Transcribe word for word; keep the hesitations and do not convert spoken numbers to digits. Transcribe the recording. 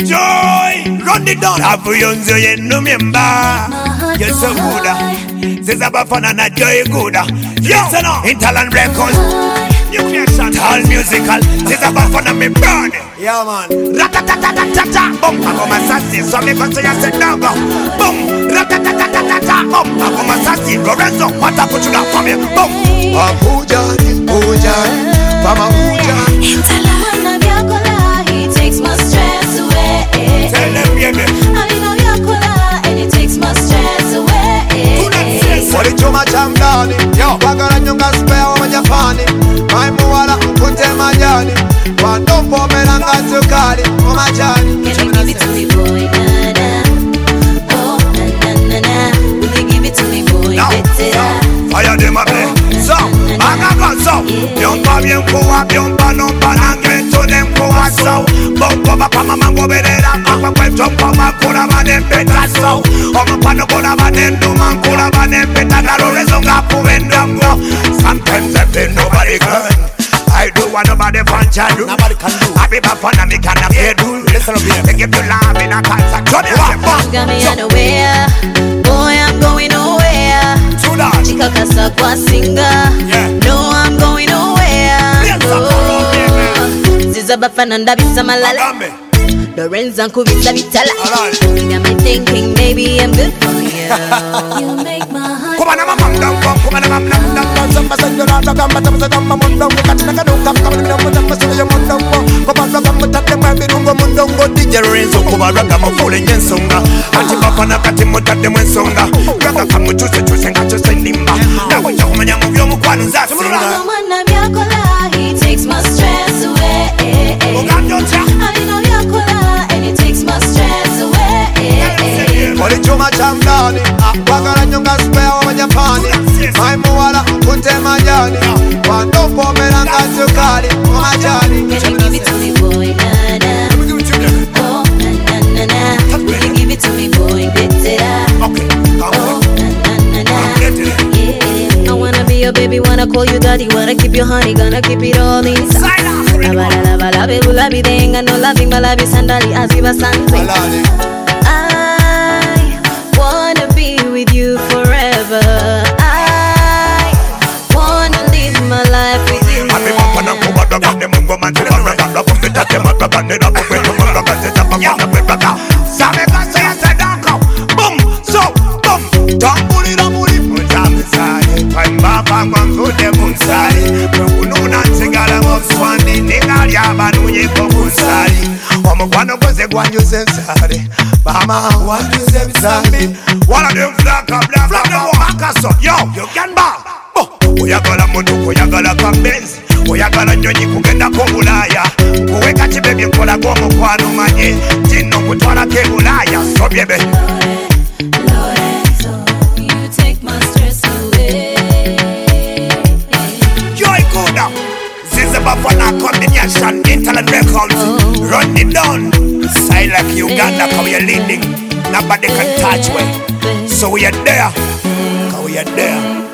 Joy, run it down. Avuyonzo yenu memba. You're so good. Says about fun and a joy good. Yes, no. Interland Records. Nuclear shot. All musical. Says about fun and me burn. Yeah, man. Ratatatatata. Boom. I go my sassy. So me go say I said no go. Boom. Ratatatatata. Boom. I go my sassy. Lorenzo. What I put you down for me. Boom. Abuja. Abuja. Mama Abuja. Interland Records. He takes my stress away. Tell them, baby. Chuma chamdani, yo, bagara nyonga spare wa Japani. Mai muwala mkunte majani, wandombo melanga tukali wa majani. Can you give it to me, boy, na na? Oh, na na na na. Will you give it to me, boy? No, no. Fire them up there. So, banga so. Byomba byemkuwa, byomba nomba nange to them kuwa so. Bongo bapa mama ngoberera, akwa kweto kwa makura banempeta so. Omo pano kona banendu mankura banempeta narorezo ngapubenda ngo. Sometimes I feel nobody can. I do what nobody wants to do. Nobody can do. I be my fun and me cannot be do. Listen up here. They give you love in a concert. Turn it up. Got me unaware. Boy, I'm going nowhere. True that. Chikakasa kwa singa. Yeah. No, I'm going nowhere. Yes, I'm going nowhere. Ziza bafana ndabisa malala. Agambe. Lorenzo nkubisa bitala. Alright. You got me thinking maybe I'm good for you. You make my heart. Come on, I'm a man down, come on, I'm a man down. Samba sanyo na gamba tamsa gamba mondongo katina kanuka kama ndambo tamsa sanyo mondongo kopanga gamba tate mwembi nungo mondongo D J Renzo kuba raga mafule nyensonga ati papa na kati mutade mwensonga raga kamu chuse chuse nga chuse nimba na wacha kumanya mu byo mukwano za singa Mwana byakola, he takes my stress away. Ugamyocha I know yakola, and he takes my stress away. Oli chuma chamdani, bagara nyonga spare wa Japani. Mai muwala mkunte majani, wandombo melanga tukali wa majani. Can you give it to me, boy, na na? Oh, na na na na. Will you give it to me, boy, get it up? Okay, come Oh, on. na na na na. Get it. Yeah. I wanna be your baby, wanna call you daddy, wanna keep your honey, gonna keep it all inside. Lava lava lava bula bidenga no loving malabi sandali aziba sanze. I wanna be with you forever. I wanna live my life with you. Happy mapana kuba daga ne mungo manzi raga raga kumita te mataga ne raga kwetu raga te tapa mwana kweka. Same kasi ya sedako. Boom, so boom. Tambuli na muri mujamisari. Pamba pamba mfude munsari. Kununa nsigala mofswandi ningali abanunye ko munsari. Omukwano koze gwanjuze nsari. Mama wanjuze bisambi. Wala dem flaka blaka flaka wakaso. Yo, you can ba. Oyagala muntu oyagala kambenzi. Oyagala nyonyi kugenda ko Bulaya. Kuweka kibebye kola go mukwano manye. Tino kutwala ke Bulaya. So bebe. Lorenzo, you take my stress away. Joy Kuda. Ziza Bafana combination. Interland Records. Oh. Run it down. Style like Uganda, cause we are leading. Nobody can touch we. So we are there. Cause we are there.